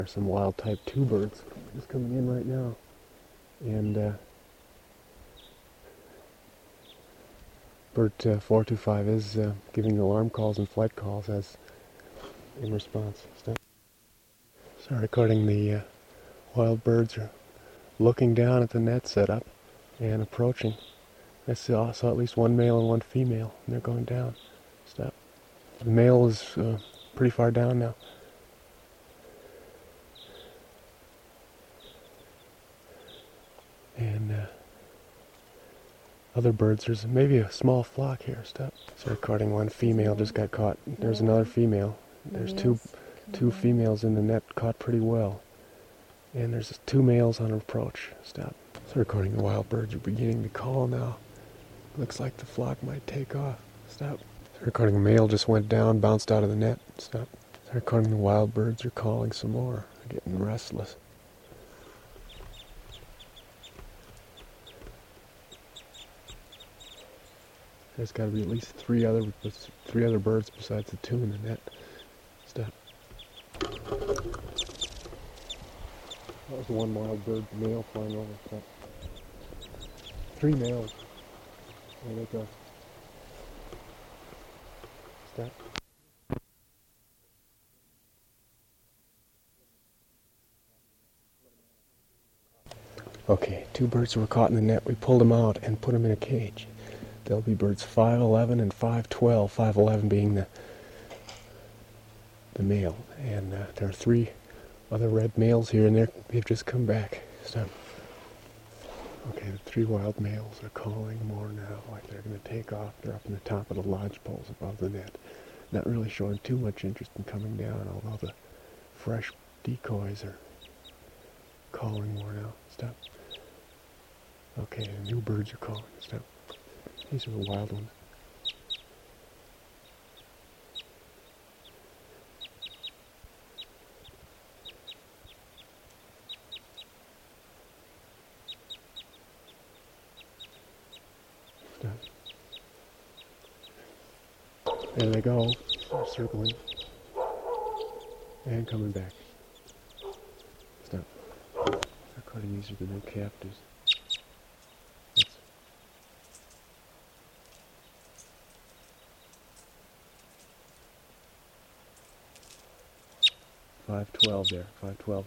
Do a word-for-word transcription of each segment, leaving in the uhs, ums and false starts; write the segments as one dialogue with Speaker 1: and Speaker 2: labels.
Speaker 1: There's some wild type two birds just coming in right now. And uh, bird uh, four two five is uh, giving alarm calls and flight calls as in response. So, so recording the uh, wild birds are looking down at the net setup and approaching. I saw, saw at least one male and one female, and they're going down. Stop. The male is uh, pretty far down now. And uh, other birds, there's maybe a small flock here. Stop. So recording one female just got caught. There's another female. There's two two females in the net caught pretty well. And there's two males on approach. Stop. So recording the wild birds are beginning to call now. Looks like the flock might take off. Stop. So recording a male just went down, bounced out of the net. Stop. So recording the wild birds are calling some more. They're getting restless. There's got to be at least three other three other birds besides the two in the net. Stop. That was the one wild bird male flying over. Stop. Three males. There they go. Stop. Okay, two birds were caught in the net. We pulled them out and put them in a cage. They'll be birds five eleven and five twelve, five eleven being the the male. And uh, there are three other red males here, and they're, they've just come back. Stop. Okay, the three wild males are calling more now, like they're going to take off. They're up in the top of the lodge poles above the net. Not really showing too much interest in coming down, although the fresh decoys are calling more now. Stop. Okay, the new birds are calling. Stop. These are the wild ones. Stop. There they go. They're circling. And coming back. Stop. Recording these are the new captives. That's five twelve there. five twelve.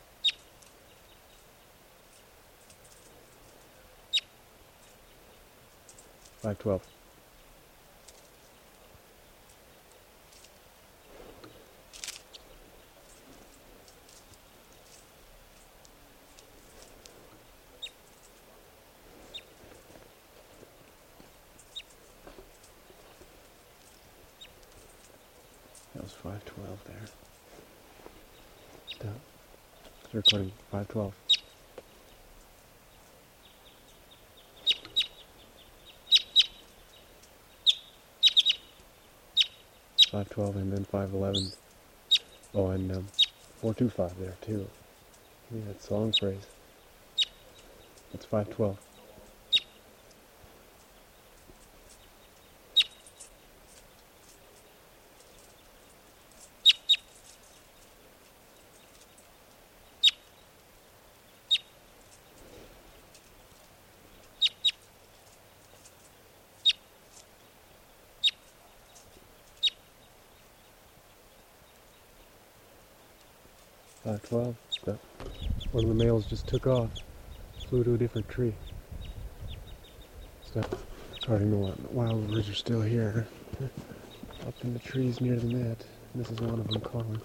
Speaker 1: five twelve. That was five twelve there. Stop. It's recording five twelve. five twelve and then five eleven. Oh, and um, four two five there too. Give me that song phrase. That's five twelve. five twelve. Stop. One of the males just took off. Flew to a different tree. Stop. Recording the wild birds are still here. Up in the trees near the net. This is one of them calling.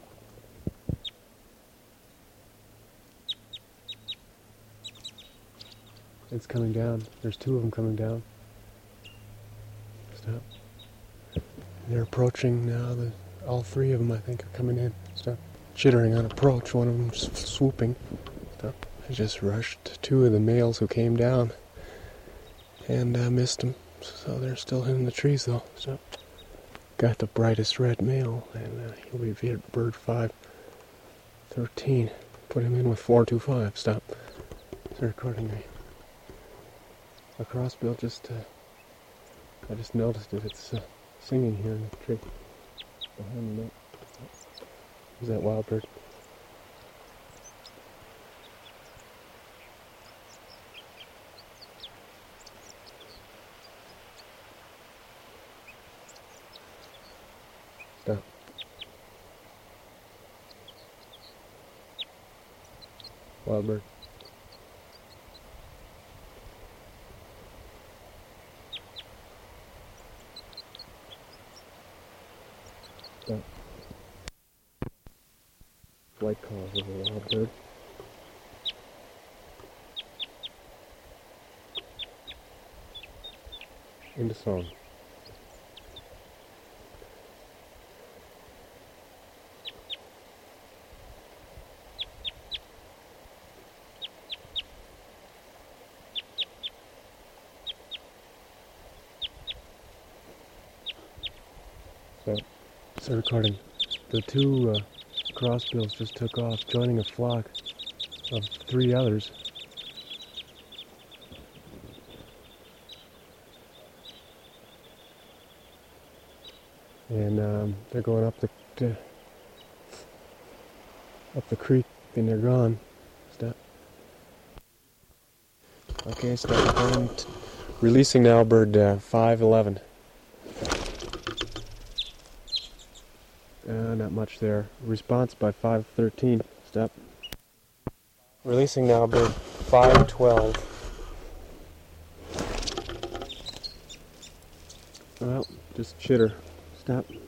Speaker 1: It's coming down. There's two of them coming down. Stop. They're approaching now. The, all three of them, I think, are coming in. Stop. Chittering on approach. One of them swooping. Stop. I just rushed two of the males who came down and uh, missed them. So they're still in the trees though. Stop. Got the brightest red male, and uh, he'll be bird five thirteen. Put him in with four two five. Stop. It's recording me. A crossbill just, uh, I just noticed it. It's uh, singing here in the tree behind the net. Is that wild bird? Wild bird. That flight calls of a wild bird. Into song. So, so recording. The two uh, crossbills just took off, joining a flock of three others. And um, they're going up the to, up the creek, and they're gone. Step. Okay, step one. Releasing now, bird uh, five eleven. Uh, not much there. Response by five thirteen. Step. Releasing now, bird five twelve. Well, just chitter. Stop.